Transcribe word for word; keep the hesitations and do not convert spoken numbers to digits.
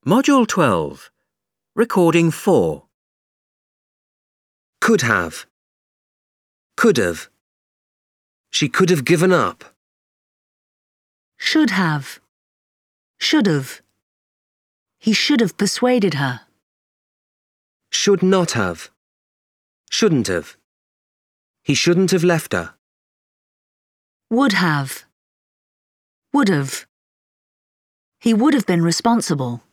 Module twelve. Recording four. Could have. Could have. She could have given up. Should have. Should have. He should have persuaded her. Should not have. Shouldn't have. He shouldn't have left her. Would have. Would have. He would have been responsible.